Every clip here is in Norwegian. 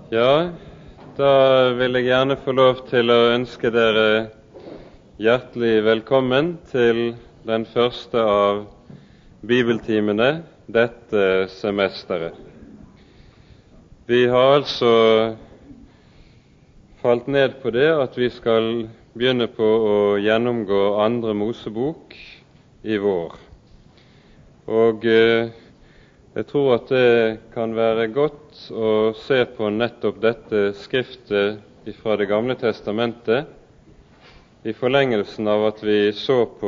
Ja, da vil jeg gjerne få lov til å ønske dere hjertelig velkommen til den første av bibeltimene dette semesteret. Vi har altså falt ned på det at vi skal begynne på å gjennomgå Andre Mosebok i vår. Og jeg tror at det kan være godt å se på nettopp dette skriftet fra Det gamle testamentet i forlengelsen av at vi så på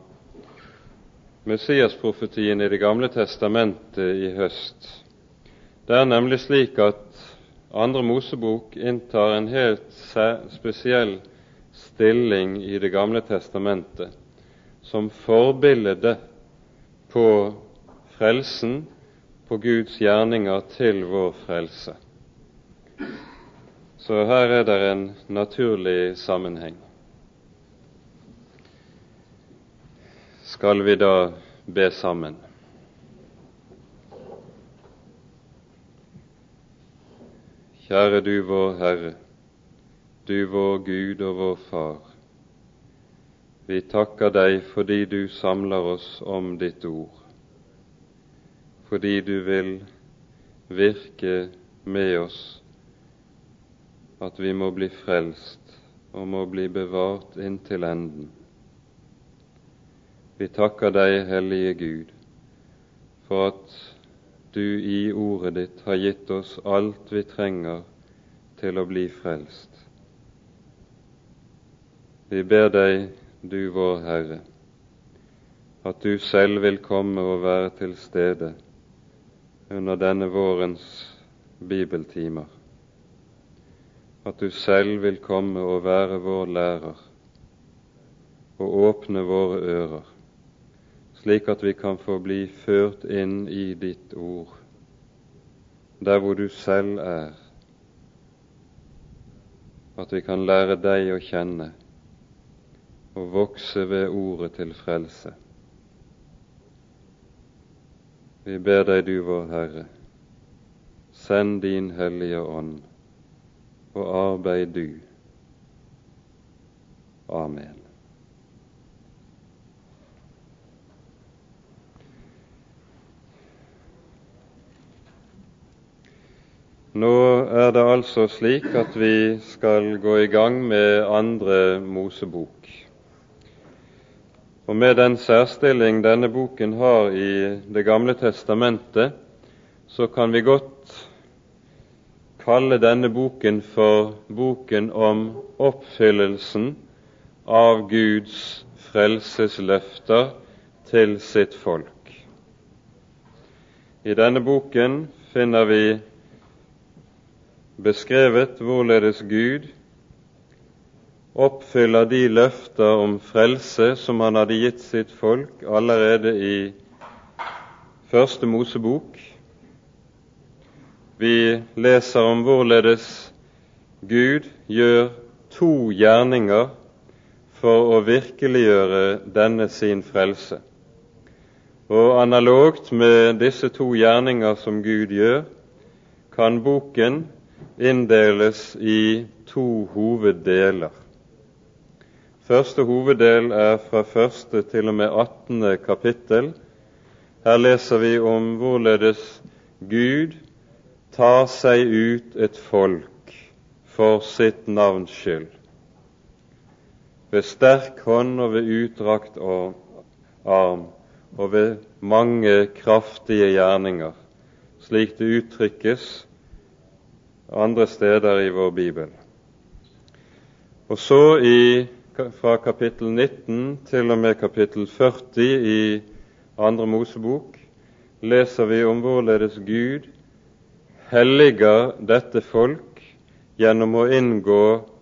Messias-profetien i Det gamle testamentet i høst. Det er nemlig slik at Andre Mosebok inntar en helt spesiell stilling i Det gamle testamentet som forbilde på frelsen, på Guds gjerninger til vår frelse. Så her er det en naturlig sammenheng. Skal vi da be sammen? Kjære du vår Herre, du vår Gud og vår Far, vi takker deg fordi du samler oss om ditt ord, fordi du vil virke med oss, at vi må bli frelst og må bli bevart inntil enden. Vi takker deg, Hellige Gud, for at du i ordet ditt har gitt oss alt vi trenger til å bli frelst. Vi ber deg, du vår Herre, at du selv vil komme og være til stede under denne vårens bibeltimer, at du selv vil komme og være vår lærer og åpne våre ører, slik at vi kan få bli ført inn i ditt ord, der hvor du selv er, at vi kan lære deg å kjenne og vokse ved ordet til frelse. Vi ber deg, du vår Herre, send din Hellige Ånd, og arbeid du. Amen. Nå er det altså slik at vi skal gå i gang med Andre Mosebok. Og med den særstilling denne boken har i Det gamle testamentet, så kan vi godt kalle denne boken for boken om oppfyllelsen av Guds frelsesløfter til sitt folk. I denne boken finner vi beskrevet hvorledes Gud oppfyller de løfter om frelse som han hadde gitt sitt folk allerede i Første Mosebok. Vi leser om hvorledes Gud gjør to gjerninger for å virkeliggjøre denne sin frelse. Og analogt med disse to gjerninger som Gud gjør, kan boken inndeles i to hoveddeler. Første hoveddel er fra 1. til og med 18. kapittel. Her leser vi om hvorledes Gud tar seg ut et folk for sitt navns skyld, ved sterk hånd og ved utdrakt arm og ved mange kraftige gjerninger, slik det uttrykkes andre steder i vår Bibel. Og så fra kapittel 19 til og med kapittel 40 i Andre Mosebok leser vi om hvorledes Gud helliger dette folk gjennom å inngå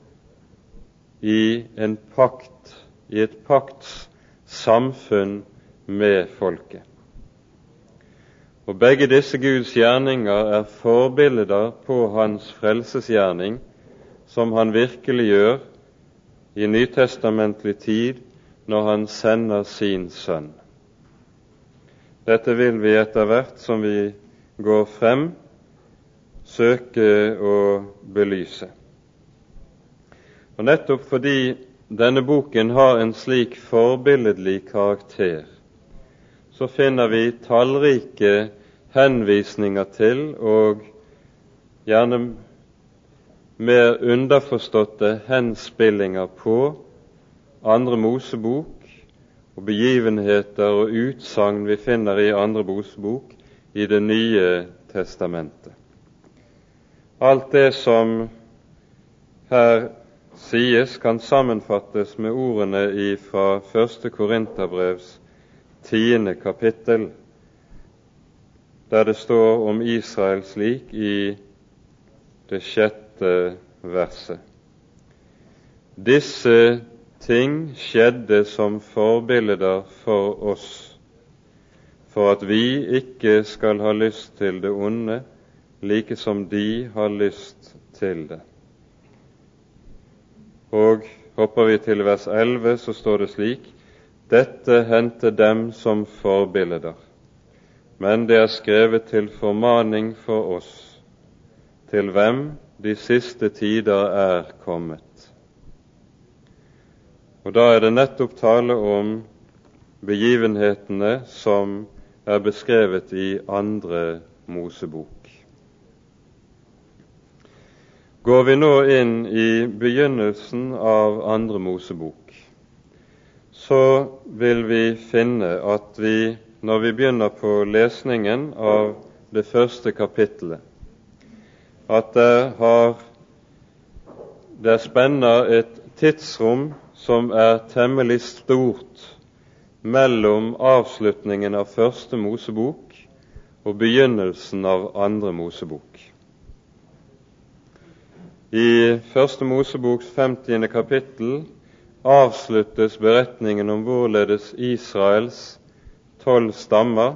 i et paktssamfunn med folket. Og begge disse Guds gjerninger er forbilder på hans frelsesgjerning, som han virkelig gjør i nytestamentlig tid når han sender sin sønn. Dette vil vi etter hvert som vi går frem, søke å belyse. Og nettopp fordi denne boken har en slik forbilledlig karakter, så finner vi tallrike henvisninger til, og gjerne mer underforståtte henspillinger på, Andre Mosebok og begivenheter og utsagn vi finner i Andre Mosebok i Det nye testamentet. Alt det som her sies, kan sammenfattes med ordene fra 1. Korinterbrevs 10. kapittel, der det står om Israel slik i det 6. verset. Disse ting skjedde som forbilder for oss, for at vi ikke skal ha lyst til det onde, like som de har lyst til det. Og hopper vi til vers 11, så står det slik: Dette hendte dem som forbilder, men det er skrevet til formaning for oss, til hvem de siste tider er kommet. Og da er det nettopp tale om begivenhetene som er beskrevet i Andre Mosebok. Går vi nå inn i begynnelsen av Andre Mosebok, så vil vi finne at vi, når vi begynner på lesningen av det første kapittelet, at det spenner et tidsrom som er temmelig stort mellom avslutningen av første Mosebok og begynnelsen av Andre Mosebok. I første Moseboks 50. kapittel avsluttes beretningen om hvorledes Israels 12 stammer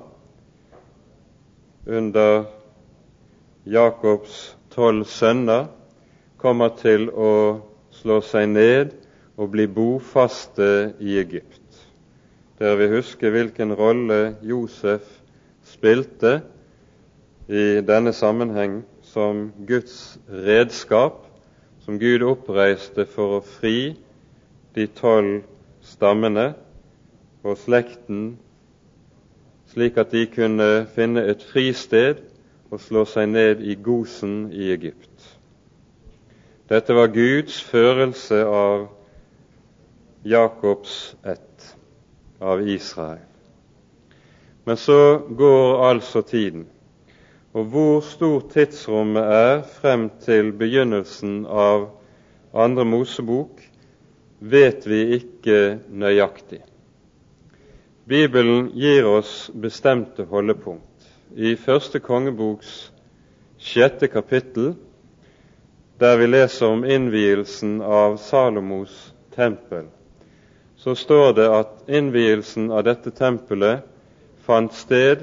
under Jakobs 12 sønner kommer til å slå seg ned og bli bofaste i Egypt. Dere vil huske hvilken rolle Josef spilte i denne sammenheng som Guds redskap, som Gud oppreiste for å fri de 12 stammene og slekten, slik at de kunne finne et fristed og slå seg ned i Gosen i Egypt. Dette var Guds førelse av Jakobs ett, av Israel. Men så går altså tiden, og hvor stort tidsrommet er frem til begynnelsen av Andre Mosebok, vet vi ikke nøyaktig. Bibelen gir oss bestemte holdepunkt. I første kongeboks 6. kapittel, der vi leser om innvielsen av Salomos tempel, så står det at innvielsen av dette tempelet fant sted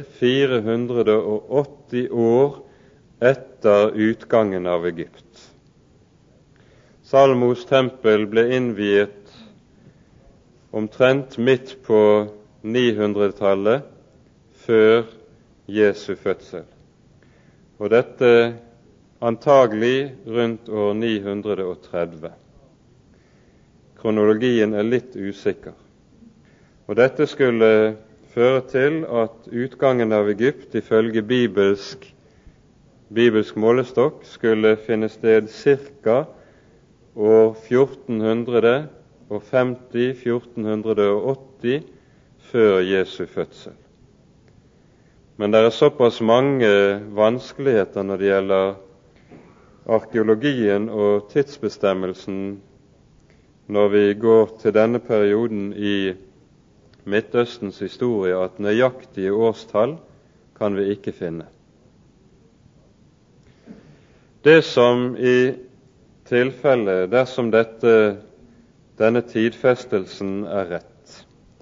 480 år etter utgangen av Egypt. Salomos tempel ble innviet omtrent midt på 900-tallet før Jesu fødsel, og dette antagelig rundt år 930. Kronologien er litt usikker, og dette skulle føre til at utgangen av Egypt ifølge bibelsk målestokk skulle finne sted ca. år 1450-1480 før Jesu fødsel. Men det er såpass mange vanskeligheter når det gjelder arkeologien og tidsbestemmelsen når vi går til denne perioden i Midtøstens historie, at nøyaktige årstall kan vi ikke finne. Det som i tilfelle, dersom denne tidfestelsen er rett,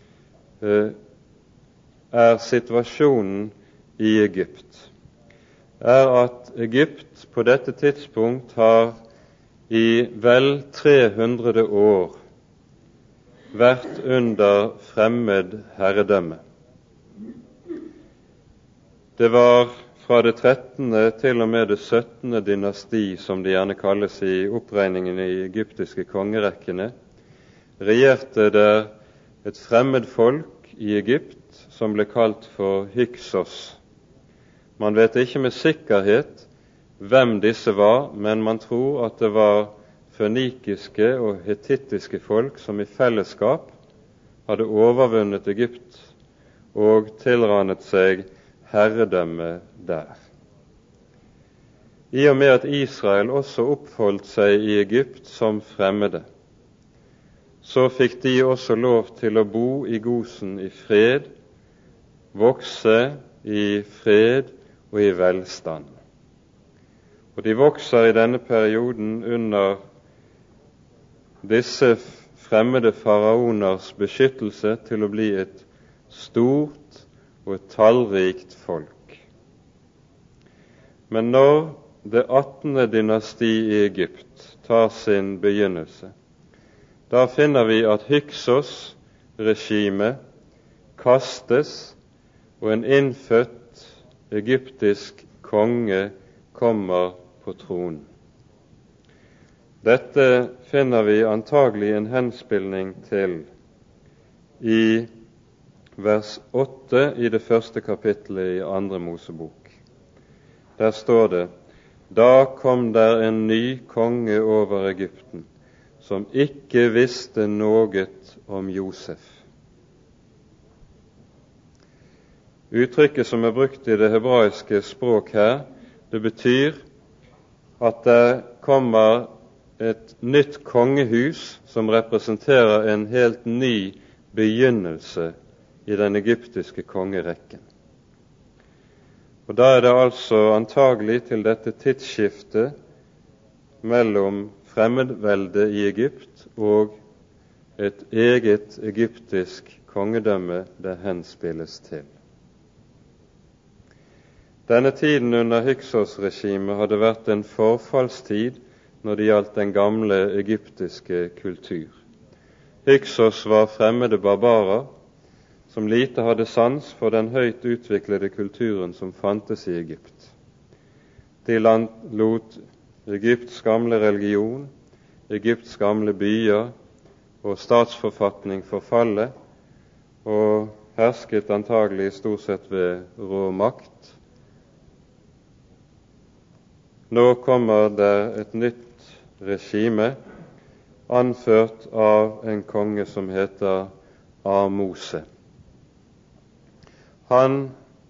er situasjonen i Egypt, er at Egypt på dette tidspunkt har i vel 300 år vært under fremmed herredømme. Det var fra det 13. til og med det 17. dynasti, som det gjerne kalles i oppregningen i egyptiske kongerekkene, regjerte der et fremmed folk i Egypt som ble kalt for Hyksos. Man vet ikke med sikkerhet hvem disse var, men man tror at det var fønikiske og hetittiske folk som i fellesskap hadde overvunnet Egypt og tilranet seg herredømme der. I og med at Israel også oppholdt seg i Egypt som fremmede, så fikk de også lov til å bo i Gosen i fred, vokse i fred og i velstand. Og de vokser i denne perioden under disse fremmede faraoners beskyttelse til å bli et stort og et tallrikt folk. Men når det 18. dynasti i Egypt tar sin begynnelse, da finner vi at Hyksos-regimet kastes, og en innfødt egyptisk konge kommer på tronen. Dette finner vi antagelig en henspilling til i vers 8 i det første kapittelet i 2. Mosebok. Der står det: Da kom der en ny konge over Egypten, som ikke visste noe om Josef. Uttrykket som er brukt i det hebraiske språk her, det betyr at det kommer et nytt kongehus som representerer en helt ny begynnelse i den egyptiske kongerekken. Og da er det altså antagelig til dette tidsskiftet mellom fremmedvelde i Egypt og et eget egyptisk kongedømme det henspilles til. Denne tiden under Hyksos-regimet hadde vært en forfallstid når det gjaldt den gamle egyptiske kultur. Hyksos var fremmede barbarer som lite hadde sans for den høyt utviklede kulturen som fantes i Egypt. De lot Egypts gamle religion, Egypts gamle byer og statsforfatning forfalle, og hersket antagelig stort sett ved rå makt. Nå kommer det et nytt regime, anført av en konge som heter Ahmose. Han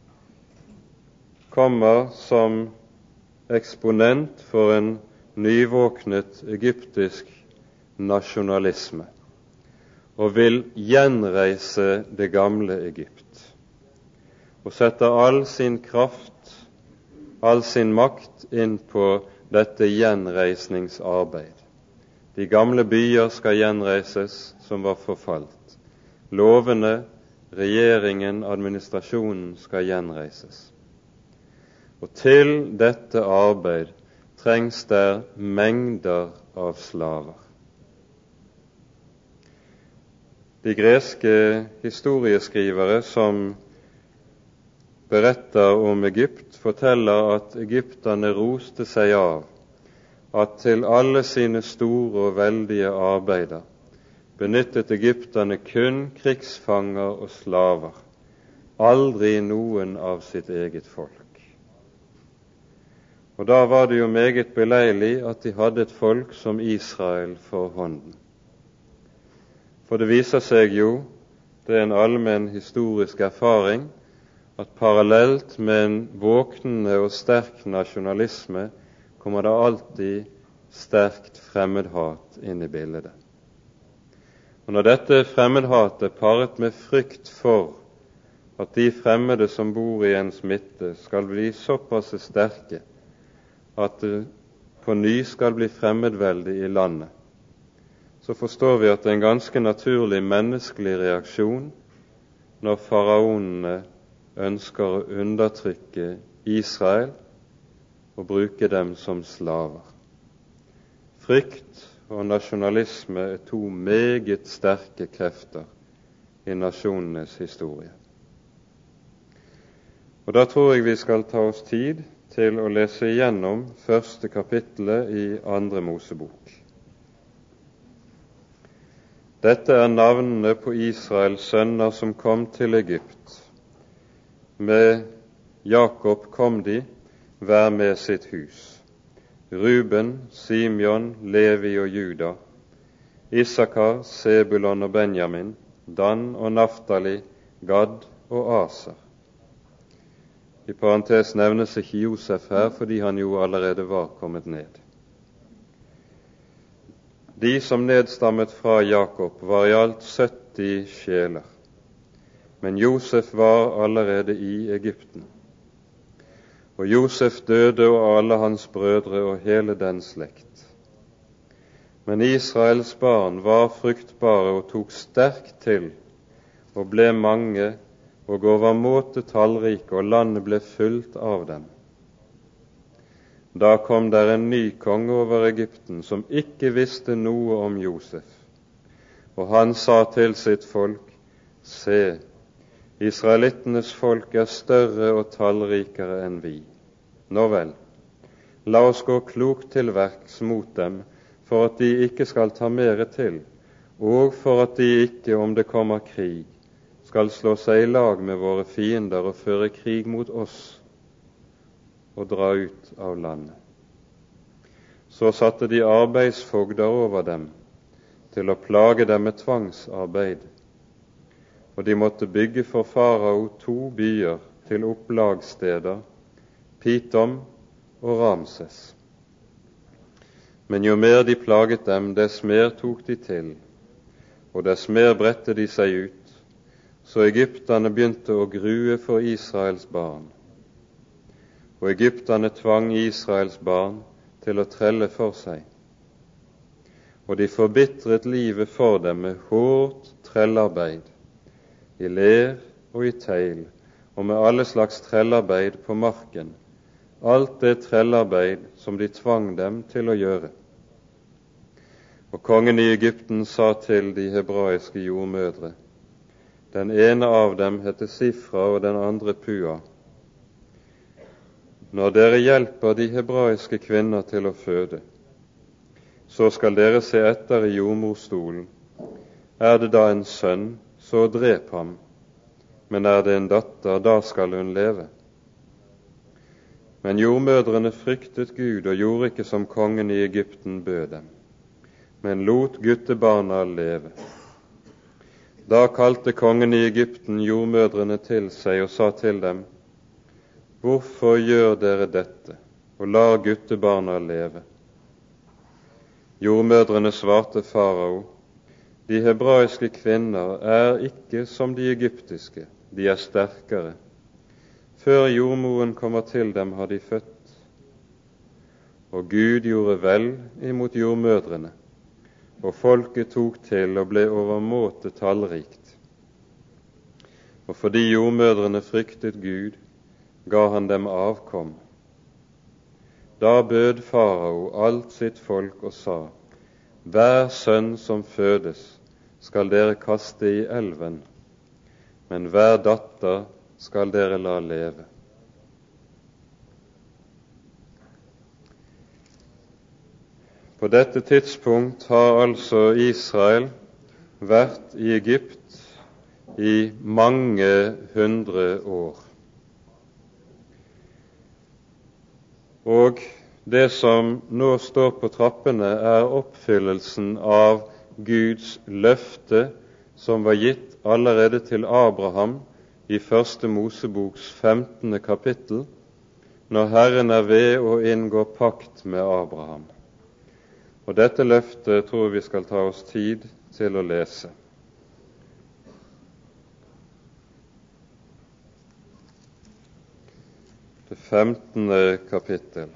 kommer som eksponent for en nyvåknet egyptisk nasjonalisme og vil gjenreise det gamle Egypt, og setter all sin kraft, all sin makt inn på dette gjenreisningsarbeid. De gamle byer skal gjenreises som var forfalt. Lovene, regjeringen, administrasjonen skal gjenreises. Og til dette arbeid trengs der mengder av slaver. De greske historieskrivere som beretter om Egypt, forteller at egypterne roste seg av at til alle sine store og veldige arbeider benyttet egypterne kun krigsfanger og slaver, aldri noen av sitt eget folk. Og da var det jo meget beleilig at de hadde et folk som Israel for hånden. For det viser seg jo, det er en allmenn historisk erfaring, at parallelt med en våknende og sterk nasjonalisme kommer det alltid sterkt fremmedhat inn i bildet. Og når dette fremmedhatet paret med frykt for at de fremmede som bor i ens midte skal bli såpass sterke at det på ny skal bli fremmedvelde i landet, så forstår vi at det er en ganske naturlig menneskelig reaksjon når faraonene ønsker å undertrykke Israel og bruke dem som slaver. Frykt og nasjonalisme er to meget sterke krefter i nasjonenes historie. Og da tror jeg vi skal ta oss tid til å lese igjennom første kapittelet i andre Mosebok. Dette er navnene på Israels sønner som kom til Egypt. Med Jakob kom de, hver med sitt hus. Ruben, Simeon, Levi og Juda, Issakar, Sebulon og Benjamin, Dan og Naftali, Gad og Aser. I parentes nevnes ikke Josef her, fordi han jo allerede var kommet ned. De som nedstammet fra Jakob, var i alt 70 sjeler, men Josef var allerede i Egypten. Og Josef døde og alle hans brødre og hele den slekt. Men Israels barn var fruktbare og tok sterkt til, og ble mange og overmåte tallrike, og landet ble fullt av dem. Da kom der en ny konge over Egypten, som ikke visste noe om Josef. Og han sa til sitt folk, se, israelittenes folk er større og tallrikere enn vi. Nå vel, la oss gå klokt til verks mot dem, for at de ikke skal ta mere til, og for at de ikke, om det kommer krig, skal slå seg i lag med våre fiender og føre krig mot oss og dra ut av landet. Så satte de arbeidsfogder over dem til å plage dem med tvangsarbeid, og de måtte bygge for farao 2 byer til opplagssteder, Pitom og Ramses. Men jo mer de plaget dem, dess mer tok de til, og dess mer bredte de seg ut, så egypterne begynte å grue for Israels barn. Og egypterne tvang Israels barn til å trelle for seg. Og de forbitret livet for dem med hårdt trellarbeid, i ler og i teil, og med alle slags trellarbeid på marken, alt det trellarbeid som de tvang dem til å gjøre. Og kongen i Egypten sa til de hebraiske jordmødre, den ene av dem heter Sifra og den andre Pua, når dere hjelper de hebraiske kvinner til å føde, så skal dere se etter i jordmorstolen. Er det da en sønn, så drep ham, men er det en datter, da skal hun leve. Men jordmødrene fryktet Gud og gjorde ikke som kongen i Egypten bød dem, men lot guttebarna leve. Da kalte kongen i Egypten jordmødrene til seg og sa til dem, hvorfor gjør dere dette, og lar guttebarna leve? Jordmødrene svarte farao, de hebraiske kvinner er ikke som de egyptiske, de er sterkere. Før jordmoren kommer til dem, har de født. Og Gud gjorde vel imot jordmødrene, og folket tok til og ble overmåte tallrikt. Og fordi jordmødrene fryktet Gud, ga han dem avkom. Da bød farao alt sitt folk og sa, hver sønn som fødes skal dere kaste i elven, men hver datter skal dere la leve. På dette tidspunkt har altså Israel vært i Egypt i mange 100 år. Og det som nå står på trappene, er oppfyllelsen av Guds løfte som var gitt allerede til Abraham i første Moseboks 15. kapittel, når Herren er ved å inngå pakt med Abraham. Og dette løftet tror vi skal ta oss tid til å lese. Det 15. kapittel.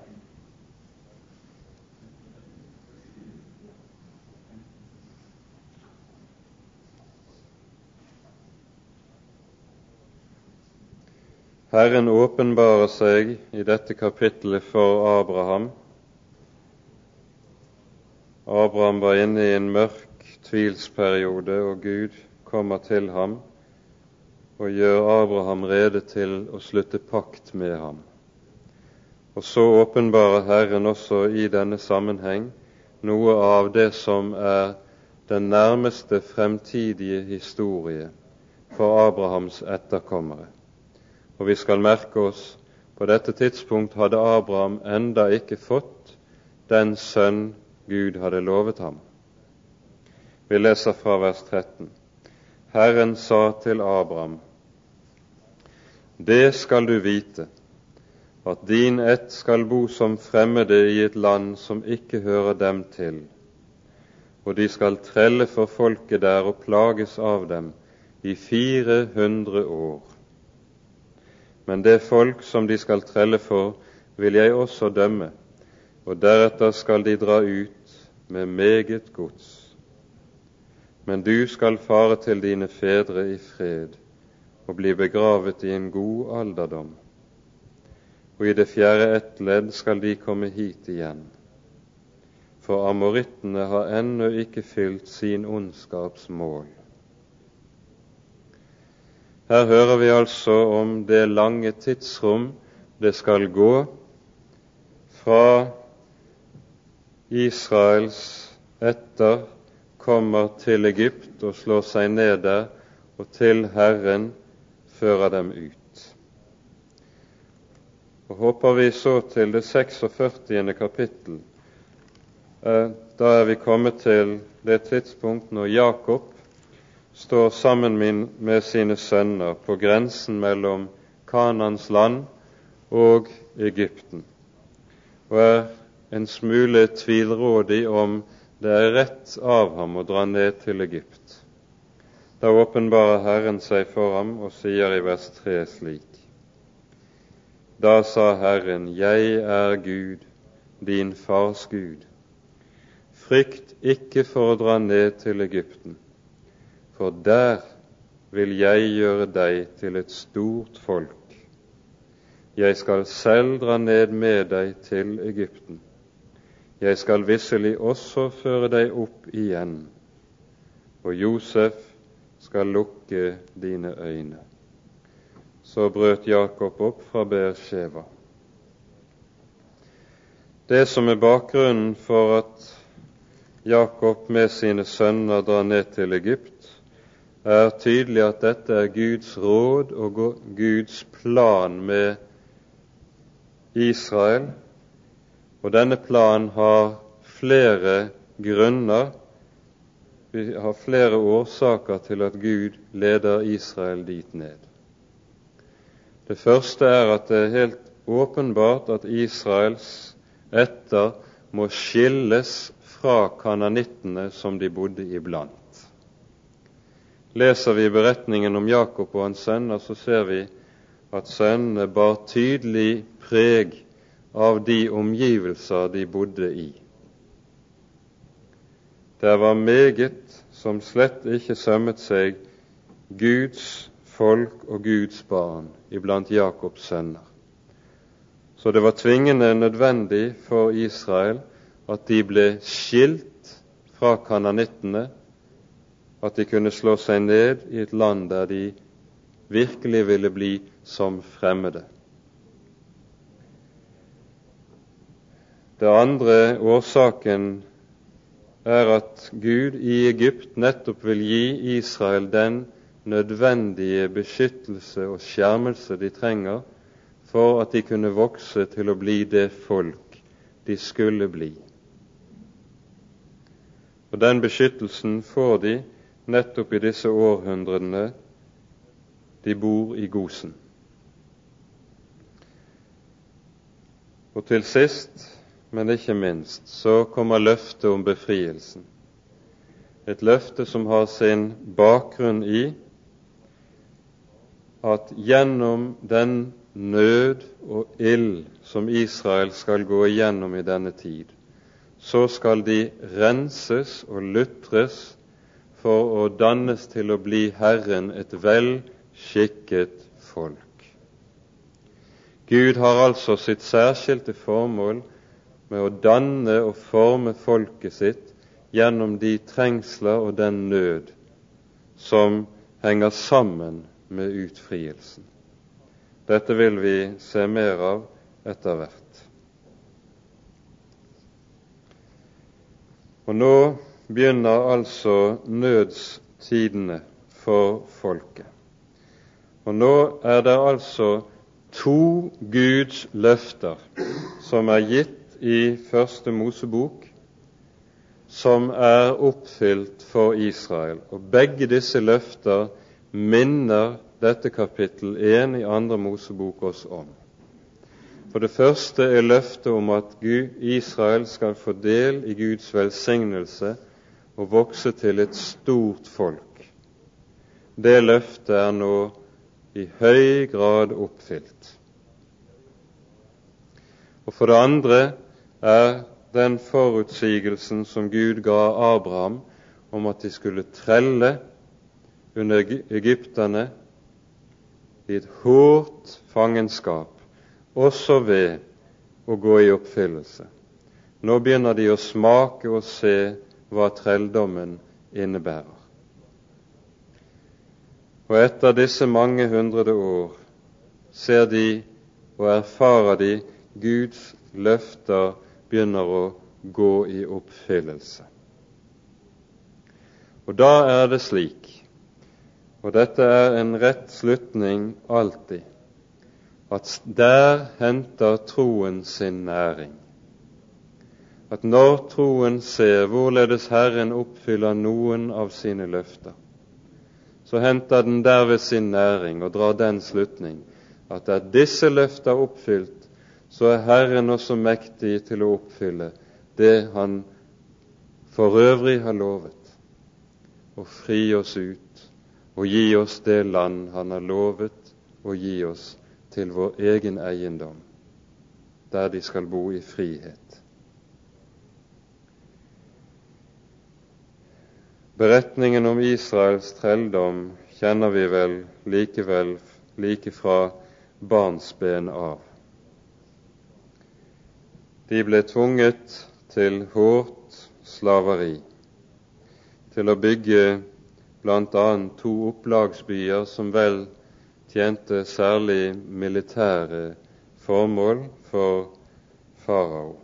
Herren åpenbarer seg i dette kapittelet for Abraham. Abraham var inne i en mørk tvilsperiode, og Gud kommer til ham og gjør Abraham rede til å slutte pakt med ham. Og så åpenbarer Herren også i denne sammenheng noe av det som er den nærmeste fremtidige historie for Abrahams etterkommere. Og vi skal merke oss, på dette tidspunkt hadde Abraham enda ikke fått den sønn Gud hadde lovet ham. Vi leser fra vers 13. Herren sa til Abraham: Det skal du vite, at din ett skal bo som fremmede i et land som ikke hører dem til, og de skal trelle for folket der og plages av dem i 400 år. Men det folk som de skal trelle for, vil jeg også dømme, og deretter skal de dra ut med meget gods. Men du skal fare til dine fedre i fred og bli begravet i en god alderdom. Og i det 4. ettledd skal de komme hit igjen. For amorittene har ennå ikke fylt sin ondskaps mål. Her hører vi altså om det lange tidsrom det skal gå fra Israels etter kommer til Egypt og slår seg ned der, og til Herren fører dem ut. Og hopper vi så til det 46. kapittel, da er vi kommet til det tidspunkt når Jakob står sammen med sine sønner på grensen mellom Kanans land og Egypten, og er en smule tvilrådig om det er rett av ham å dra ned til Egypt. Da åpenbarer Herren seg for ham og sier i vers 3 slik: Da sa Herren: Jeg er Gud, din fars Gud. Frykt ikke for å dra ned til Egypten, for der vil jeg gjøre deg til et stort folk. Jeg skal selv dra ned med deg til Egypten. Jeg skal visselig også føre deg opp igjen, og Josef skal lukke dine øyne. Så brøt Jakob opp fra Beersheva. Det som er bakgrunnen for at Jakob med sine sønner drar ned til Egypt, er tydelig at dette er Guds råd og Guds plan med Israel, og denne planen har flere grunner. Vi har flere årsaker til at Gud leder Israel dit ned. Det første er at det er helt åpenbart at Israels etter må skilles fra kananittene som de bodde iblant. Leser vi beretningen om Jakob og hans sønner, så ser vi at sønnene bar tydelig preg av de omgivelser de bodde i. Det var meget som slett ikke sømmet seg Guds folk og Guds barn iblant Jakobs sønner. Så det var tvingende nødvendig for Israel at de ble skilt fra kananittene, at de kunne slå seg ned i et land der de virkelig ville bli som fremmede. Det andre årsaken er at Gud i Egypt nettopp vil gi Israel den nødvendige beskyttelse og skjermelse de trenger for at de kunne vokse til å bli det folk de skulle bli. Og den beskyttelsen får de nettopp i disse århundrene de bor i Gosen. Og til sist, men ikke minst, så kommer løftet om befrielsen. Et løfte som har sin bakgrunn i at gjennom den nød og ild som Israel skal gå igjennom i denne tid, så skal de renses og lutres for å dannes til å bli Herren et vel skikket folk. Gud har altså sitt særskilte formål med å danne og forme folket sitt gjennom de trengsler og den nød som henger sammen med utfrielsen. Dette vil vi se mer av etter hvert. Og nå begynner altså nødstidene for folket. Og nå er det altså 2 Guds løfter som er gitt i første Mosebok, som er oppfylt for Israel. Og begge disse løfter minner dette kapittel 1 i andre Mosebok oss om. For det første er løftet om at Israel skal få del i Guds velsignelse og vokse til et stort folk. Det løftet er nå i høy grad oppfylt. Og for det andre er den forutsigelsen som Gud ga Abraham om at de skulle trelle under egypterne i et hårdt fangenskap, også ved å gå i oppfyllelse. Nå begynner de å smake og se hva trelldommen innebærer. Og etter disse mange hundrede år ser de og erfarer de Guds løfter begynner å gå i oppfyllelse. Og da er det slik, og dette er en rett slutning alltid, at der henter troen sin næring. At når troen ser hvorledes Herren oppfyller noen av sine løfter, så henter den derved sin næring og drar den slutning at er disse løfter oppfylt, så er Herren også mektig til å oppfylle det Han for øvrig har lovet, å fri oss ut og gi oss det land Han har lovet å gi oss til vår egen eiendom, der de skal bo i frihet. Beretningen om Israels trelldom kjenner vi vel likevel like fra barnsben av. De ble tvunget til hårdt slaveri, til å bygge blant annet 2 opplagsbyer som vel tjente særlig militære formål for farao.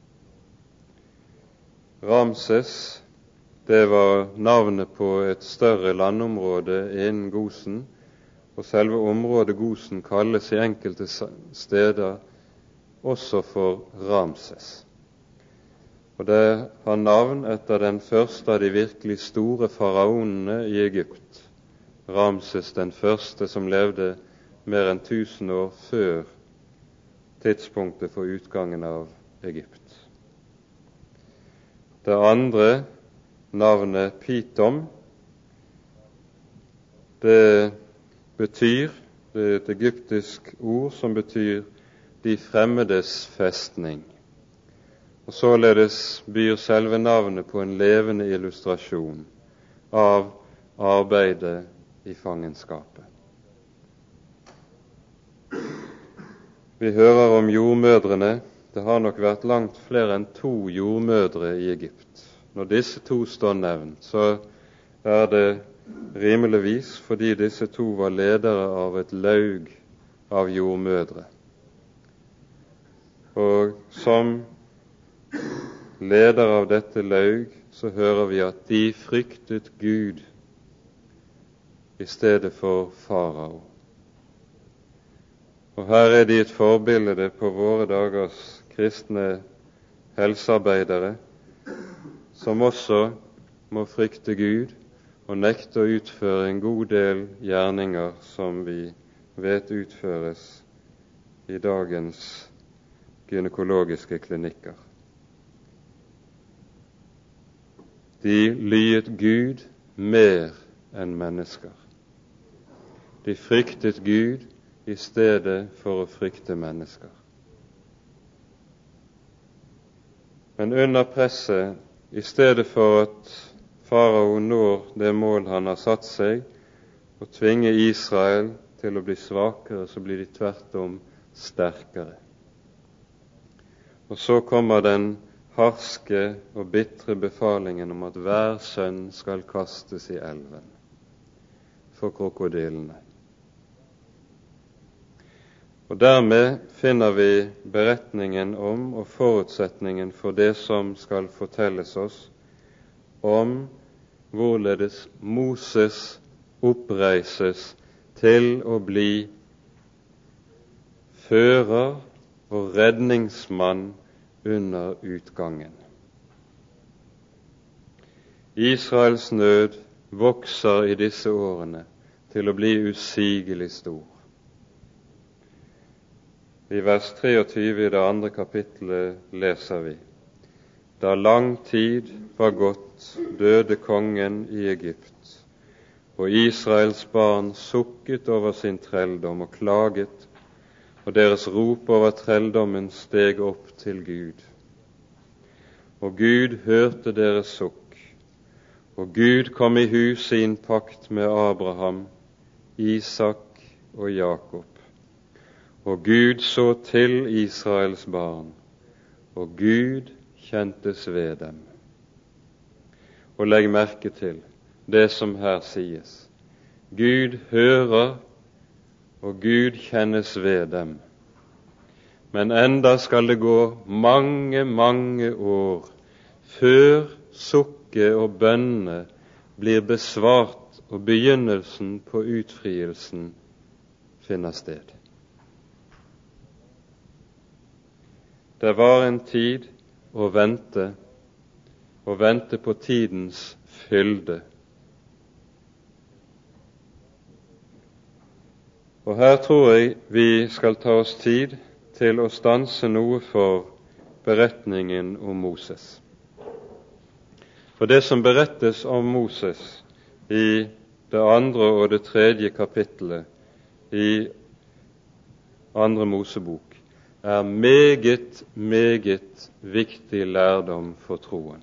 Ramses, det var navnet på et større landområde innen Gosen, og selve området Gosen kalles i enkelte steder også for Ramses. Og det har navn etter den første av de virkelig store faraonene i Egypt, Ramses den første, som levde mer enn 1000 år før tidspunktet for utgangen av Egypt. Det andre, navnet Pitom, det betyr, det er et egyptisk ord som betyr de fremmedes festning. Og således byr selve navnet på en levende illustrasjon av arbeidet i fangenskapet. Vi hører om jordmødrene. Det har nok vært langt flere enn 2 jordmødre i Egypt. Når disse 2 står nevnt, så er det rimeligvis fordi disse 2 var ledere av et laug av jordmødre. Og som leder av dette laug så hører vi at de fryktet Gud i stedet for farao. Og her er de et forbilde på våre dagers kristne helsearbeidere, som også må frykte Gud og nekte å utføre en god del gjerninger som vi vet utføres i dagens gynekologiske klinikker. De lyet Gud mer enn mennesker. De fryktet Gud i stedet for å frykte mennesker. Men under presset, i stedet for at farao når det mål han har satt seg, og tvinge Israel til å bli svakere, så blir de tvert om sterkere. Og så kommer den harske og bitre befalingen om at hver sønn skal kastes i elven for krokodillene. Og dermed finner vi beretningen om og forutsetningen for det som skal fortelles oss om hvorledes Moses oppreises til å bli fører og redningsmann under utgangen. Israels nød vokser i disse årene til å bli usigelig stor. I vers 23 i det andre kapittelet leser vi: Da lang tid var gått, døde kongen i Egypt, og Israels barn sukket over sin trelldom og klaget, og deres rop over trelldommen steg opp til Gud. Og Gud hørte deres sukk, og Gud kom i hu sin pakt med Abraham, Isak og Jakob. Og Gud så til Israels barn, og Gud kjentes ved dem. Og legg merke til det som her sies. Gud hører, og Gud kjennes ved dem. Men enda skal det gå mange, mange år før sukket og bønnene blir besvart og begynnelsen på utfrielsen finner sted. Det var en tid å vente på tidens fylde. Og her tror jeg vi skal ta oss tid til å stanse noe for beretningen om Moses. For det som berettes om Moses i det andre og det tredje kapittelet i andre Mosebok, er meget, meget viktig lærdom for troen.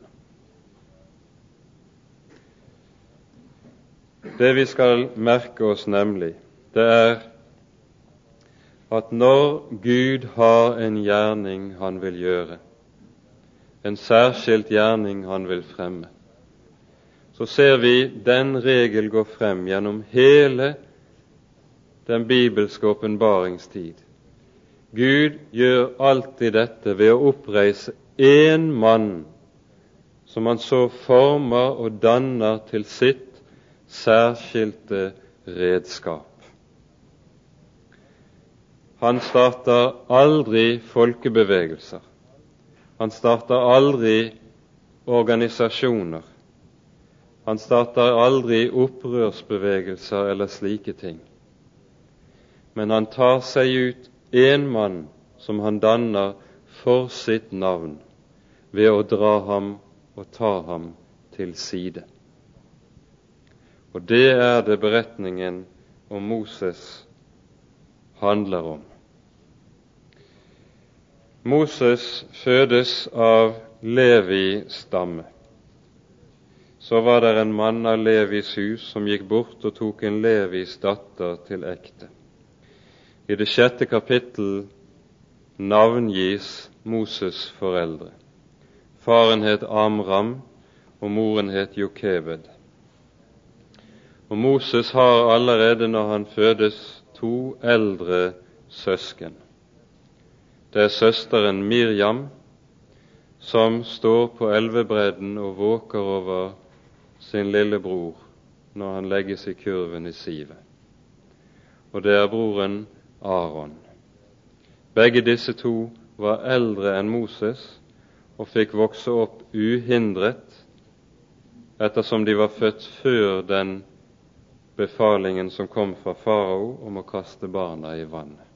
Det vi skal merke oss nemlig, det er at når Gud har en gjerning han vil gjøre, en særskilt gjerning han vil fremme, så ser vi den regel gå frem gjennom hele den bibelske åpenbaringstid. Gud gjør alltid dette ved å oppreise én mann som han så former og danner til sitt særskilte redskap. Han starter aldri folkebevegelser. Han starter aldri organisasjoner. Han starter aldri opprørsbevegelser eller slike ting. Men han tar seg ut en mann som han danner for sitt navn, ved å dra ham og ta ham til side. Og det er det beretningen om Moses handler om. Moses fødes av Levi stamme. Så var det en mann av Levis hus som gikk bort og tok en Levis datter til ekte. I det 6. kapittel navngis Moses foreldre. Faren het Amram, og moren het Jokebed. Og Moses har allerede når han fødes 2 eldre søsken. Det er søsteren Miriam, som står på elvebredden og våker over sin lille bror når han legges i kurven i sivet. Og det er broren Aaron. Begge disse 2 var eldre enn Moses og fikk vokse opp uhindret, ettersom de var født før den befalingen som kom fra farao om å kaste barna i vannet.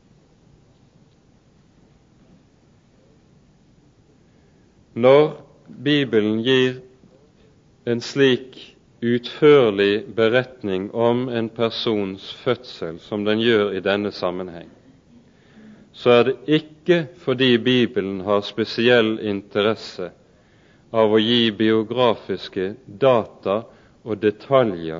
Når Bibelen gir en slik utførlig beretning om en persons fødsel som den gjør i denne sammenheng, så er det ikke fordi Bibelen har spesiell interesse av å gi biografiske data og detaljer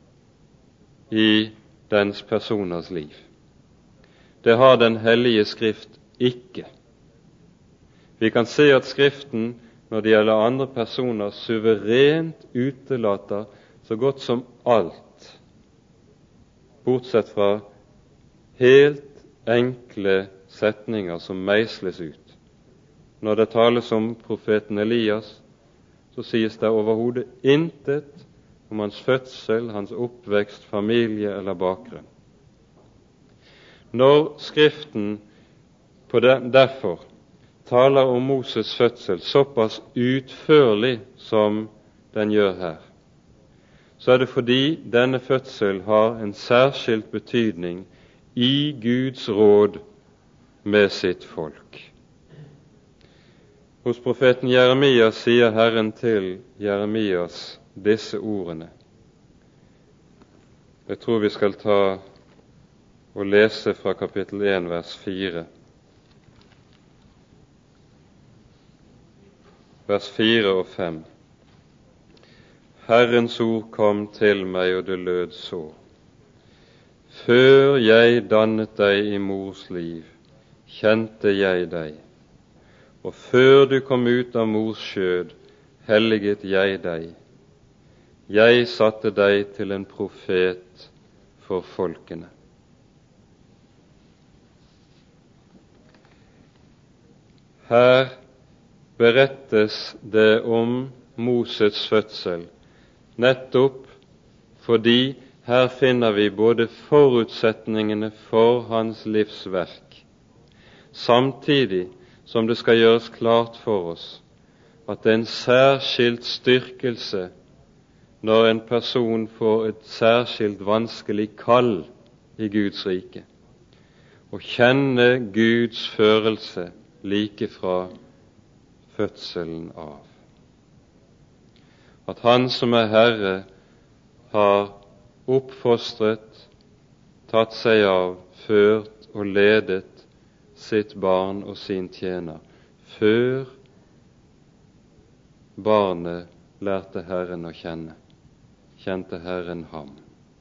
i dens personers liv. Det har Den hellige Skrift ikke. Vi kan se at Skriften, når det gjelder andre personer, suverent utelater så godt som alt, bortsett fra helt enkle setninger som meisles ut. Når det tales om profeten Elias, så sies det overhodet intet om hans fødsel, hans oppvekst, familie eller bakgrunn. Når Skriften derfor taler om Moses' fødsel såpass utførlig som den gjør her, så er det fordi denne fødsel har en særskilt betydning i Guds råd med sitt folk. Hos profeten Jeremias sier Herren til Jeremias disse ordene. Jeg tror vi skal ta og lese fra kapittel 1, vers 4. Vers 4 og 5. Herrens ord kom til meg, og det lød så. Før jeg dannet deg i mors liv, kjente jeg deg, og før du kom ut av mors skjød, helliget jeg deg. Jeg satte deg til en profet for folkene. Her berettes det om Moses' fødsel, nettopp fordi her finner vi både forutsetningene for hans livsverk, samtidig som det skal gjøres klart for oss at det er en særskilt styrkelse når en person får et særskilt vanskelig kall i Guds rike, å kjenne Guds førelse like fra fødselen av. At Han som er Herre har oppfostret, tatt seg av, ført og ledet sitt barn og sin tjener, før barnet lærte Herren å kjenne, kjente Herren ham.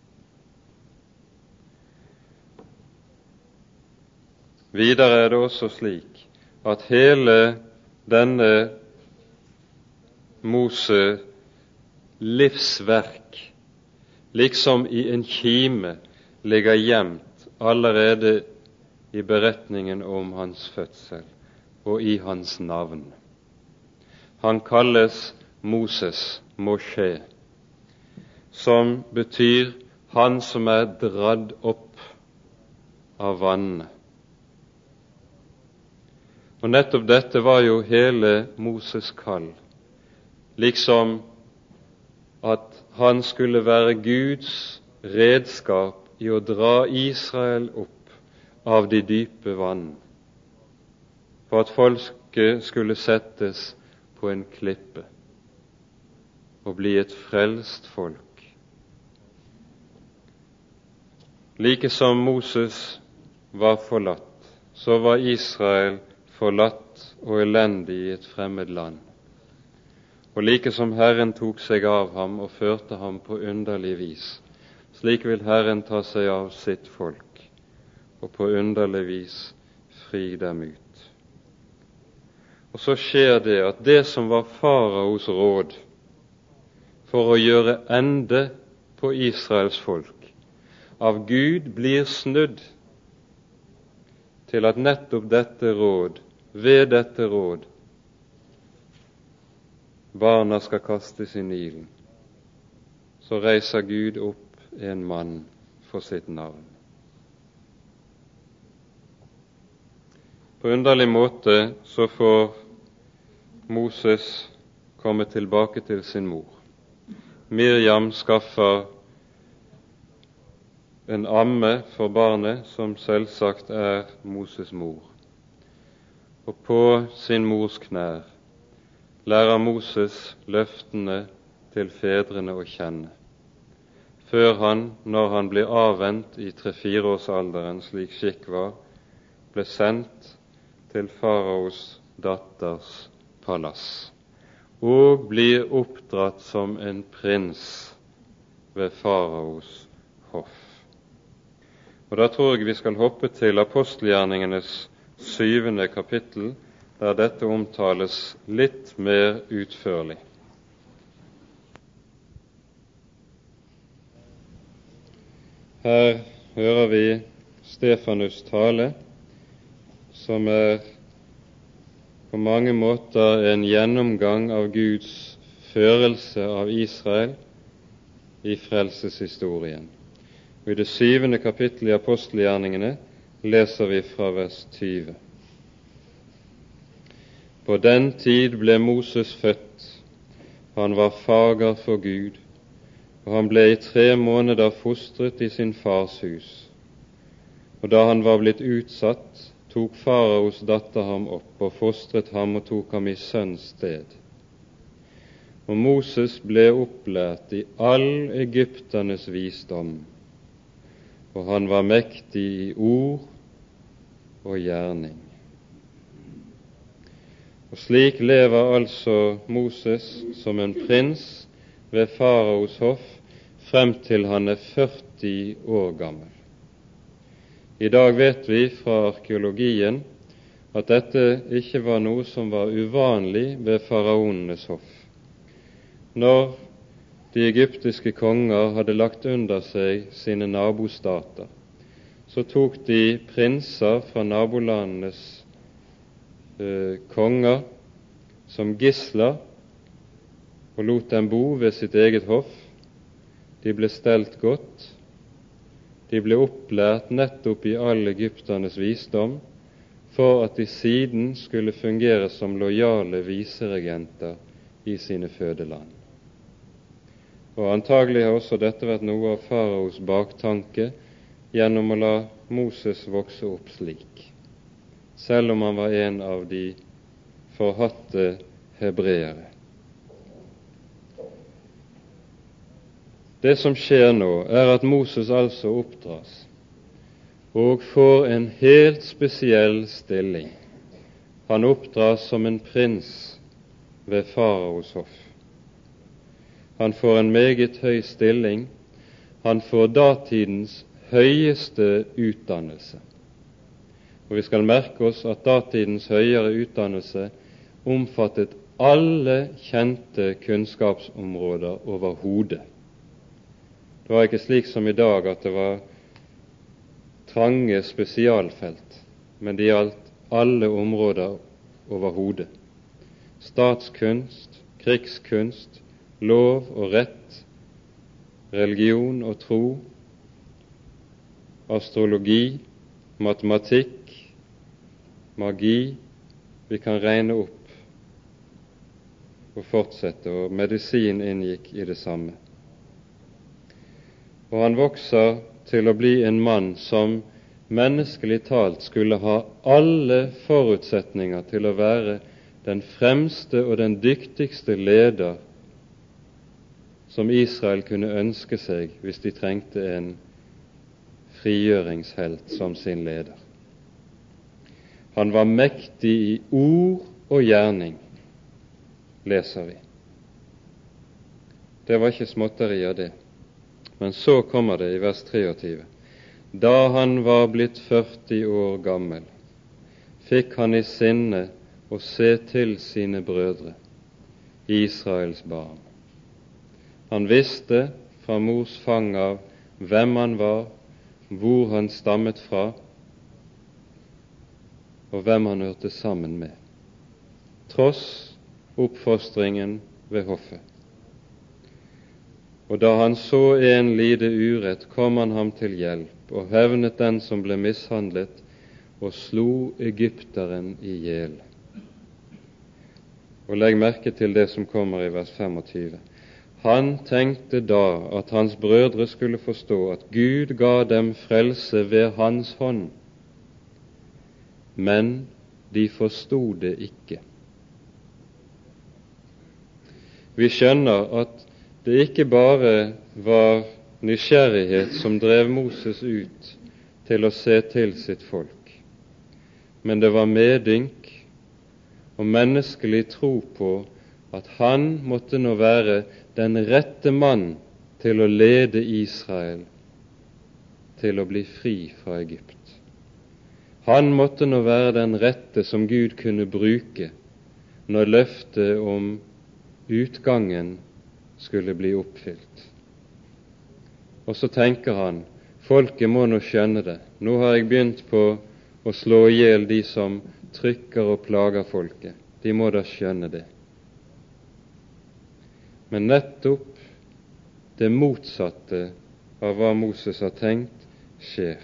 Videre er det også slik at hele denne Mose livsverk, liksom i en kime, ligger gjemt allerede i beretningen om hans fødsel og i hans navn. Han kalles Moses, Moshe, som betyr han som er dradd opp av vannene. Og nettopp dette var jo hele Moses' kall, liksom at han skulle være Guds redskap i å dra Israel opp av de dype vann, for at folket skulle settes på en klippe og bli et frelst folk. Like som Moses var forlatt, så var Israel forlatt og elendig i et fremmed land. Og like som Herren tok seg av ham og førte ham på underlig vis, slik vil Herren ta seg av sitt folk og på underlig vis fri dem ut. Og så skjer det at det som var faraos råd for å gjøre ende på Israels folk, av Gud blir snudd til at nettopp dette råd, ved dette råd, barna skal kastes i Nilen, så reiser Gud opp en mann for sitt navn. På underlig måte så får Moses komme tilbake til sin mor. Miriam skaffer en amme for barnet, som selvsagt er Moses' mor. Og på sin mors knær lærer Moses løftene til fedrene å kjenne, før han, når han blir avvent i 3-4-årsalderen, slik skikk var, ble sendt til faraos datters palass, og blir oppdratt som en prins ved faraos hoff. Og da tror jeg vi skal hoppe til apostelgjerningenes 7. kapittel, der dette omtales litt mer utførlig. Her hører vi Stefanus' tale, som på mange måter en gjennomgang av Guds førelse av Israel i frelseshistorien. Og i det 7. kapittel i apostelgjerningene leser vi fra vers 20. På den tid ble Moses født. Han var fager for Gud, og han ble i 3 måneder fostret i sin fars hus. Og da han var blitt utsatt, tok faraos datter ham opp og fostret ham og tok ham i sønns sted. Og Moses ble opplært i all egypternes visdom, og han var mektig i ord og gjerning. Og slik lever altså Moses som en prins ved faraos hoff frem til han 40 år gammel. I dag vet vi fra arkeologien at dette ikke var noe som var uvanlig ved faraonenes hoff. Når de egyptiske konger hadde lagt under seg sine nabostater, så tok de prinser fra nabolandenes konger som gisler og lot dem bo ved sitt eget hoff. De ble stelt godt. De ble opplært nettopp i all egypternes visdom for at de siden skulle fungere som lojale viseregenter i sine fødeland. Og antagelig har også dette vært noe av faraos baktanke gjennom å la Moses vokse opp slik, selv om han var en av de forhatte hebreere. Det som skjer nå, er at Moses altså oppdras og får en helt spesiell stilling. Han oppdras som en prins ved faraos hoff. Han får en meget høy stilling. Han får datidens høyeste utdannelse. Og vi skal merke oss at datidens høyere utdannelse omfattet alle kjente kunnskapsområder overhodet. Det var ikke slik som i dag at det var trange spesialfelt, men det gjaldt alle områder overhodet. Statskunst, krigskunst, lov og rett, religion og tro, astrologi, matematikk, magi. Vi kan regne opp og fortsette, og medisin inngikk i det samme. Og han vokser til å bli en mann som menneskelig talt skulle ha alle forutsetninger til å være den fremste og den dyktigste leder som Israel kunne ønske seg hvis de trengte en frigjøringshelt som sin leder. Han var mektig i ord og gjerning, leser vi. Det var ikke småtterier, det. Men så kommer det i vers 23. Da han var blitt 40 år gammel, fikk han i sinne å se til sine brødre, Israels barn. Han visste fra mors fang av hvem han var, hvor han stammet fra, og hvem han hørte sammen med, tross oppfostringen ved hoffet. Og da han så en lide urett, kom han ham til hjelp og hevnet den som ble mishandlet, og slo egypteren i hjel. Og legg merke til det som kommer i vers 25. Han tenkte da at hans brødre skulle forstå at Gud ga dem frelse ved hans hånd, men de forstod det ikke. Vi skjønner at det ikke bare var nysgjerrighet som drev Moses ut til å se til sitt folk, men det var medynk og menneskelig tro på at han måtte nå være den rette mann til å lede Israel til å bli fri fra Egypt. Han måtte nå være den rette som Gud kunne bruke når løftet om utgangen skulle bli oppfylt. Og så tenker han, Folket må nå skjønne det. Nå har jeg begynt på å slå i hjel de som trykker og plager folket. De må da skjønne det. Men nettopp det motsatte av hva Moses har tenkt, skjer.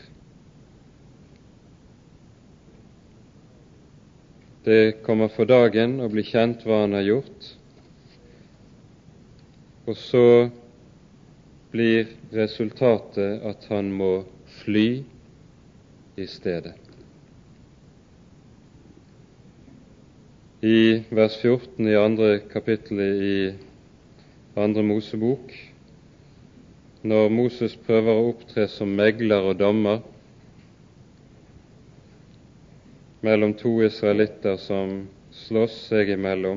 Det kommer for dagen å bli kjent hva han har gjort, og så blir resultatet at han må fly i stedet. I vers 14 i andre kapittelet i andre Mosebok, når Moses prøver å opptre som megler og dommer mellom to israelitter som slåss seg imellom,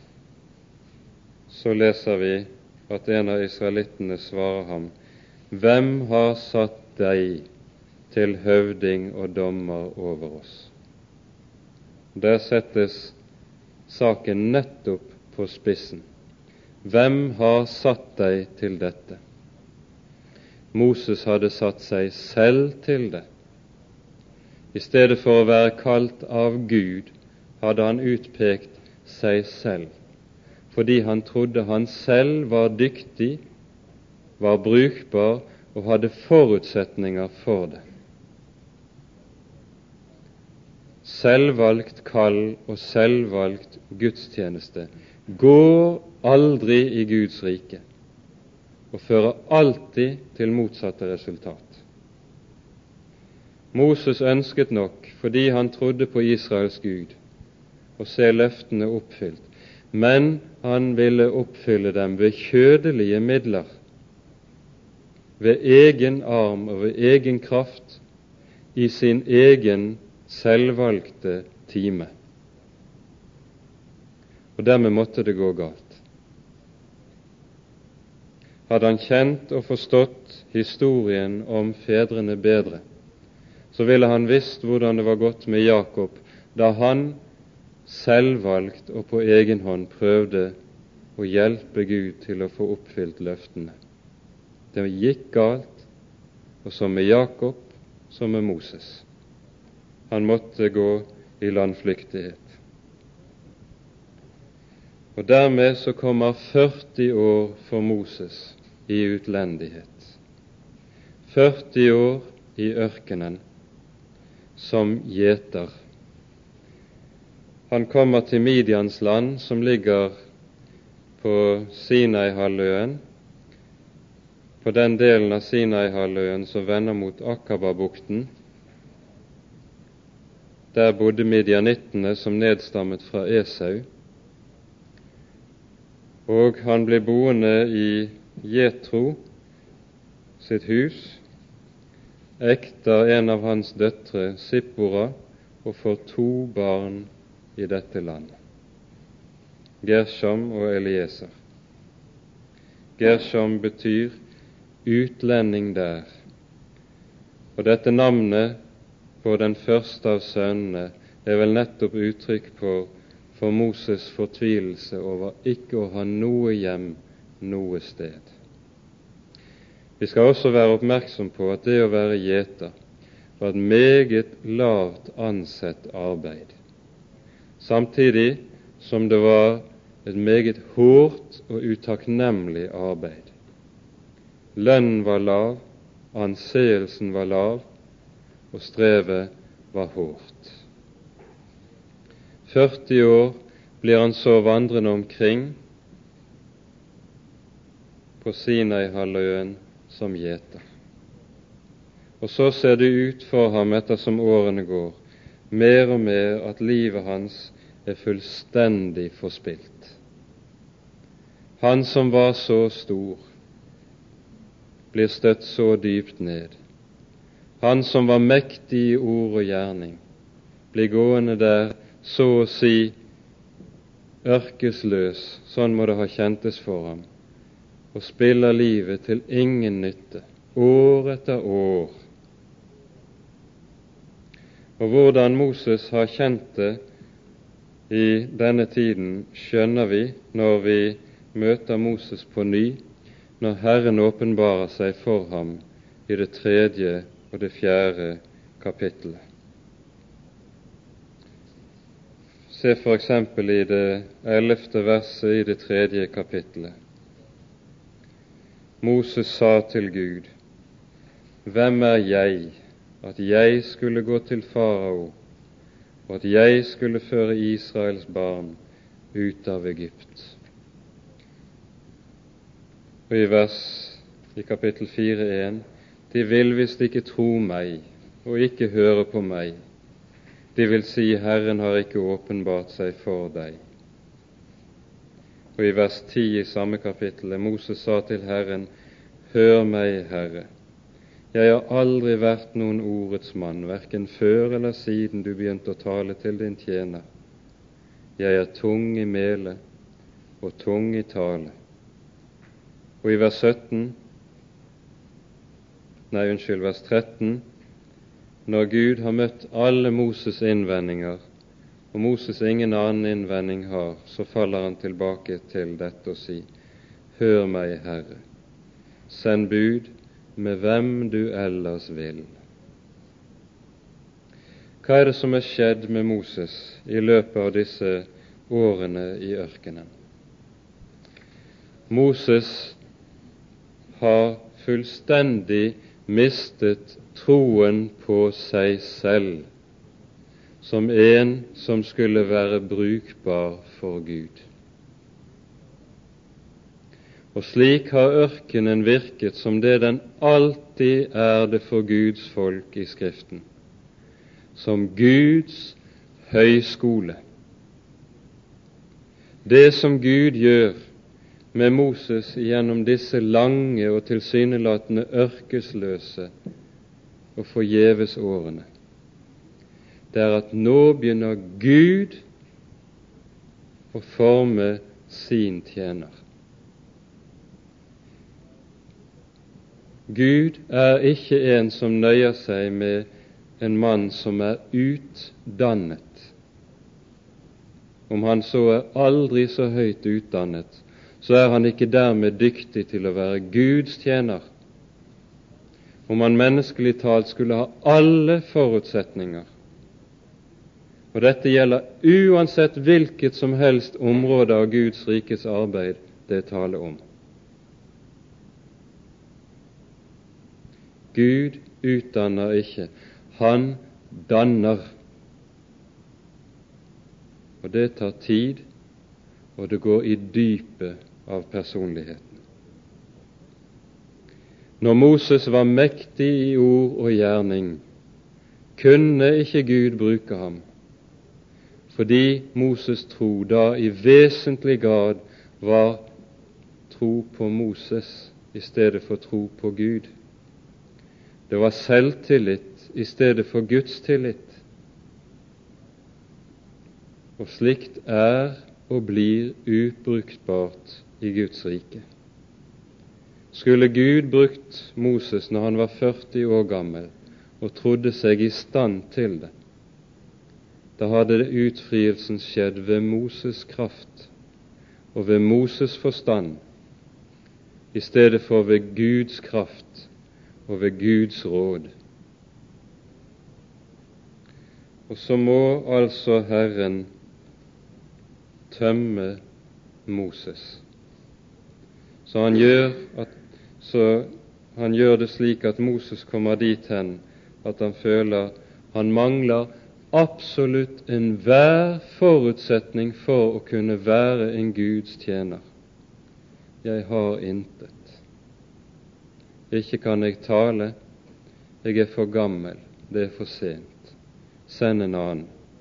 så leser vi at en av israelittene svarer ham: Hvem har satt deg til høvding og dommer over oss? Der settes saken nettopp på spissen. Hvem har satt deg til dette? Moses hadde satt seg selv til det. I stedet for å være kalt av Gud, hadde han utpekt seg selv, fordi han trodde han selv var dyktig, var brukbar og hadde forutsetninger for det. Selvvalgt kall og selvvalgt gudstjeneste går aldri i Guds rike og fører alltid til motsatte resultat. Moses ønsket nok, fordi han trodde på Israels Gud, å se løftene oppfylt, men han ville oppfylle dem ved kjødelige midler, ved egen arm og ved egen kraft, i sin egen selvvalgte time. Og dermed måtte det gå galt. Hadde han kjent og forstått historien om fedrene bedre, så ville han visst hvordan det var gått med Jakob da han selvvalgt og på egen hånd prøvde å hjelpe Gud til å få oppfylt løftene. Det gikk galt, og som med Jakob, som med Moses. Han måtte gå i landflyktighet. Og dermed så kommer 40 år for Moses i utlendighet. 40 år i ørkenen som gjeter. Han kommer til Midians land, som ligger på Sinai-halvøen, på den delen av Sinai-halvøen som vender mot Akaba-bukten. Der bodde midianittene som nedstammet fra Esau, og han ble boende i Jetro sitt hus, ekter en av hans døtre, Sippora, og får 2 barn i dette land, Gershom og Elieser. Gershom betyr utlending der, og dette navnet på den første av sønnene er vel nettopp uttrykk for Moses' fortvilelse over ikke å ha noe hjem noe sted. Vi skal også være oppmerksom på at det å være gjeter var et meget lavt ansett arbeid, samtidig som det var et meget hårdt og utakknemlig arbeid. Lønnen var lav, anseelsen var lav, og strevet var hårdt. 40 år blir han så vandrende omkring på Sinai-halvøen som gjeter. Og så ser det ut for ham ettersom årene går, mer og mer at livet hans er fullstendig forspilt. Han som var så stor, blir støtt så dypt ned. Han som var mektig i ord og gjerning, blir gående der så å si ørkesløs, sånn må det ha kjentes for ham, og spiller livet til ingen nytte, år etter år. Og hvordan Moses har kjent det i denne tiden, skjønner vi når vi møter Moses på ny, når Herren åpenbarer seg for ham i det 3. og det 4. kapittelet. Se for eksempel i det 11. verset i det 3. kapittelet. Moses sa til Gud: Hvem er jeg, at jeg skulle gå til farao, og at jeg skulle føre Israels barn ut av Egypt? Og i kapittel 4:1: De vil visst ikke tro meg og ikke høre på meg. De vil si, Herren har ikke åpenbart seg for deg. Og i vers 10 i samme kapittel, Moses sa til Herren: Hør meg, Herre, jeg har aldri vært noen ordets mann, hverken før eller siden du begynte å tale til din tjener. Jeg er tung i mele og tung i tale. Og i vers 13, når Gud har møtt alle Moses' innvendinger, og Moses ingen annen innvending har, så faller han tilbake til dette og sier: Hør meg, Herre, send bud med hvem du ellers vil. Hva er det som er skjedd med Moses i løpet av disse årene i ørkenen? Moses har fullstendig mistet troen på seg selv som en som skulle være brukbar for Gud. Og slik har ørkenen virket som det den alltid er det for Guds folk i Skriften, som Guds høyskole. Det som Gud gjør med Moses gjennom disse lange og tilsynelatende ørkesløse og forgjeves årene, det er at nå begynner Gud å forme sin tjener. Gud er ikke en som nøyer seg med en mann som er utdannet. Om han så er aldri så høyt utdannet, så er han ikke dermed dyktig til å være Guds tjener. Om han menneskelig talt skulle ha alle forutsetninger, og dette gjelder uansett hvilket som helst område av Guds rikes arbeid det taler om. Gud utdanner ikke, han danner. Og det tar tid, og det går i dypet av personligheten. Når Moses var mektig i ord og gjerning, kunne ikke Gud bruke ham, fordi Moses' tro da i vesentlig grad var tro på Moses i stedet for tro på Gud. Det var selvtillit i stedet for Guds tillit. Og slikt er og blir ubruktbart i Guds rike. Skulle Gud brukt Moses når han var 40 år gammel og trodde seg i stand til det, da hadde utfrielsen skjedd ved Moses' kraft og ved Moses' forstand, i stedet for ved Guds kraft og ved Guds råd. Og så må altså Herren tømme Moses, så han gjør det slik at Moses kommer dit hen at han føler han mangler absolutt enhver forutsetning for å kunne være en Guds tjener. Jeg har intet. Ikke kan jeg tale, jeg er for gammel, det er for sent. Send en annen.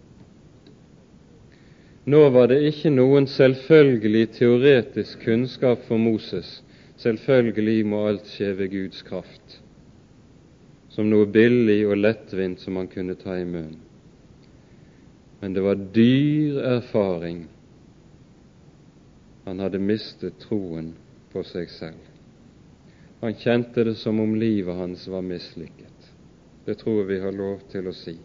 Nå var det ikke noen selvfølgelig teoretisk kunnskap for Moses. Selvfølgelig må alt skje ved Guds kraft, som noe billig og lettvint som han kunne ta i munnen. Men det var dyr erfaring. Han hadde mistet troen på seg selv. Han kjente det som om livet hans var mislykket. Det tror jeg vi har lov til å si.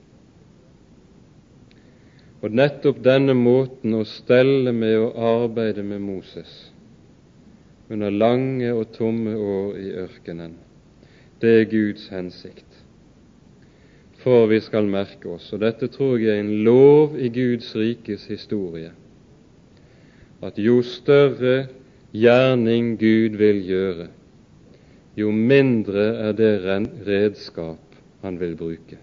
Og nettopp denne måten å stelle med og arbeide med Moses under lange og tomme år i ørkenen, Det er Guds hensikt. For vi skal merke oss, og dette tror jeg er en lov i Guds rikes historie, at jo større gjerning Gud vil gjøre, jo mindre er det redskap han vil bruke.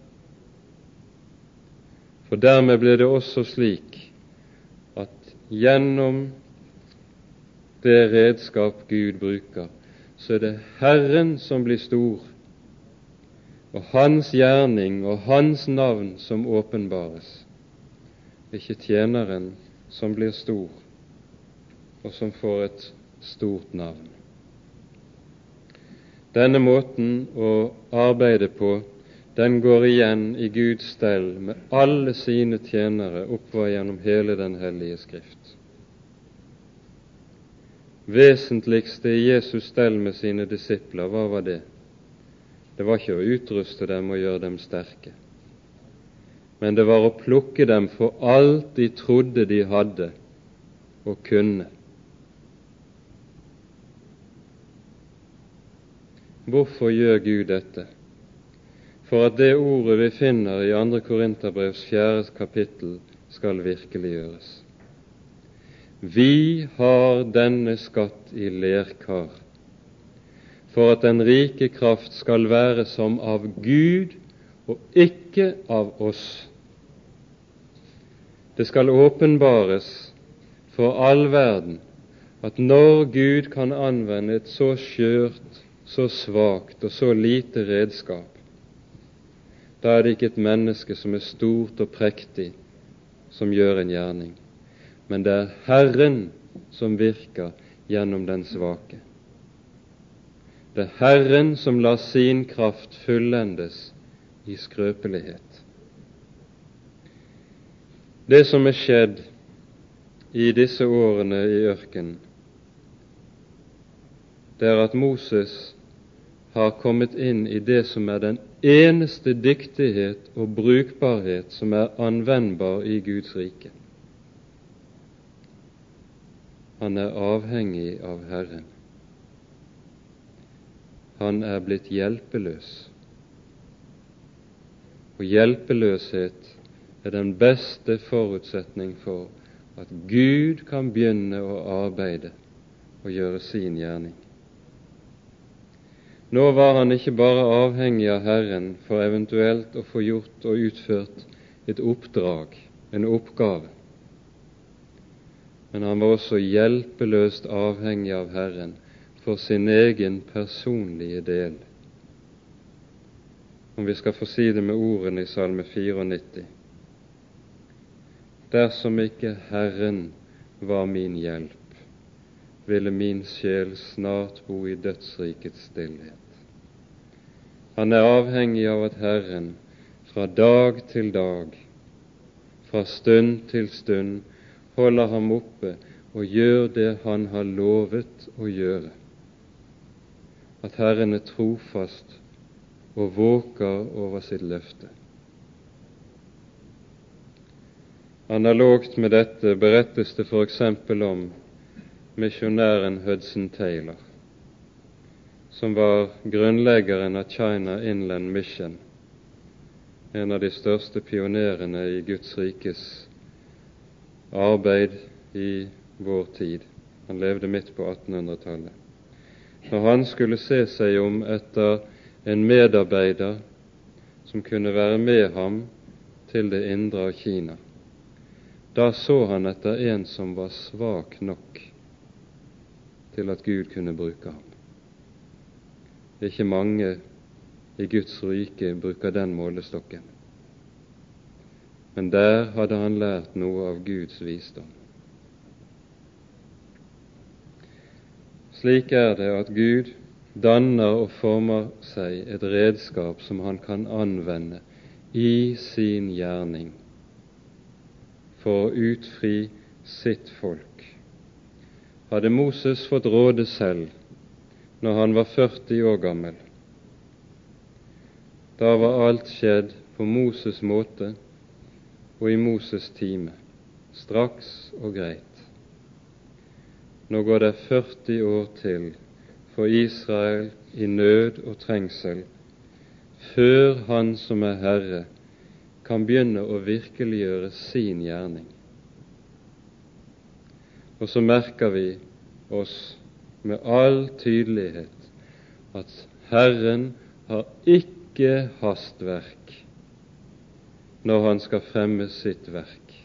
For dermed blir det også slik at gjennom det redskap Gud bruker, så er det Herren som blir stor, og Hans gjerning og Hans navn som åpenbares, ikke tjeneren som blir stor, og som får et stort navn. Denne måten å arbeide på, den går igjen i Guds stell med alle sine tjenere oppover gjennom hele den hellige Skrift. Vesentligste i Jesus stell med sine disipler, hva var det? Det var ikke å utruste dem og gjøre dem sterke, men det var å plukke dem for alt de trodde de hadde og kunne. Hvorfor gjør Gud dette? For at det ordet vi finner i 2. Korinterbrevs 4. kapittel skal virkeliggjøres. Vi har denne skatt i lerkar, for at den rike kraft skal være som av Gud og ikke av oss. Det skal åpenbares for all verden at når Gud kan anvende et så skjørt, så svakt og så lite redskap, da er det ikke et menneske som er stort og prektig som gjør en gjerning, men det er Herren som virker gjennom den svake. Det er Herren som lar sin kraft fullendes i skrøpelighet. Det som er skjedd i disse årene i ørkenen, det er at Moses har kommet inn i det som er den eneste dyktighet og brukbarhet som er anvendbar i Guds rike. Han er avhengig av Herren. Han er blitt hjelpeløs. Og hjelpeløshet er den beste forutsetning for at Gud kan begynne å arbeide og gjøre sin gjerning. Nå var han ikke bare avhengig av Herren for eventuelt å få gjort og utført et oppdrag, en oppgave, men han var også hjelpeløst avhengig av Herren for sin egen personlige del. Om vi skal få si det med ordene i Salme 94. Dersom ikke Herren var min hjelp, ville min sjel snart bo i dødsrikets stillhet. Han er avhengig av at Herren fra dag til dag, fra stund til stund, holder ham oppe og gjør det han har lovet å gjøre. At Herren er trofast og våker over sitt løfte. Analogt med dette berettes det for eksempel om misjonæren Hudson Taylor, som var grunnleggeren av China Inland Mission, en av de største pionerene i Guds rikes arbeid i vår tid. Han levde midt på 1800-tallet. Når han skulle se seg om etter en medarbeider som kunne være med ham til det indre av Kina, da så han etter en som var svak nok til at Gud kunne bruke ham. Det er ikke mange i Guds rike bruker den målestokken, men der hadde han lært noe av Guds visdom. Slik er det at Gud danner og former seg et redskap som han kan anvende i sin gjerning for å utfri sitt folk. Hadde Moses fått råde selv når han var 40 år gammel, da var alt skjedd på Moses måte og i Moses time, straks og greit. Nå går det 40 år til for Israel i nød og trengsel, før Han som er Herre kan begynne å virkeliggjøre sin gjerning. Og så merker vi oss med all tydelighet at Herren har ikke hastverk når Han skal fremme sitt verk.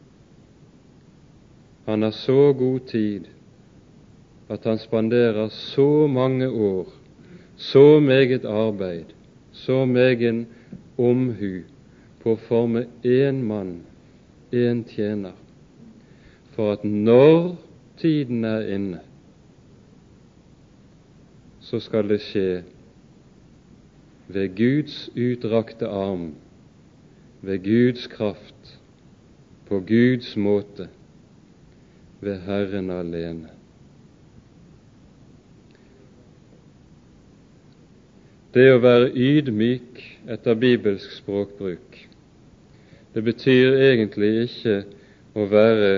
Han har så god tid at Han spanderer så mange år, så meget arbeid, så megen omhu på å forme én mann, én tjener, for at når tiden er inne, så skal det skje ved Guds utrakte arm, ved Guds kraft, på Guds måte, ved Herren alene. Det å være ydmyk etter bibelsk språkbruk, det betyr egentlig ikke å være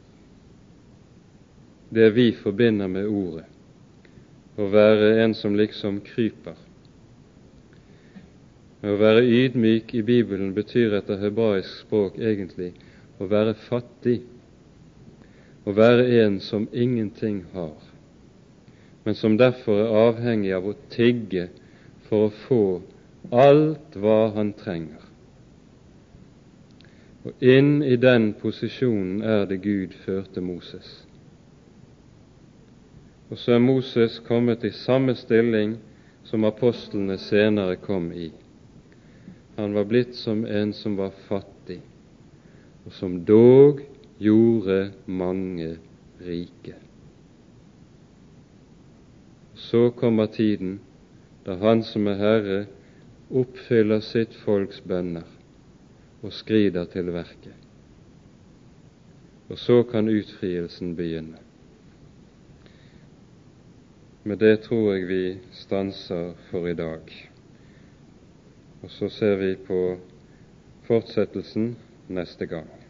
det vi forbinder med ordet, å være en som liksom kryper. Å være ydmyk i Bibelen betyr etter hebraisk språk egentlig å være fattig, å være en som ingenting har, men som derfor er avhengig av å tigge for å få alt hva han trenger. Og inn i den posisjonen er det Gud førte Moses. Og så er Moses kommet i samme stilling som apostlene senere kom i. Han var blitt som en som var fattig, og som dog gjorde mange rike. Så kommer tiden da Han som er Herre oppfyller sitt folks bønner og skrider til verket. Og så kan utfrielsen begynne. Med det tror jeg vi stanser for i dag. Og så ser vi på fortsettelsen neste gang.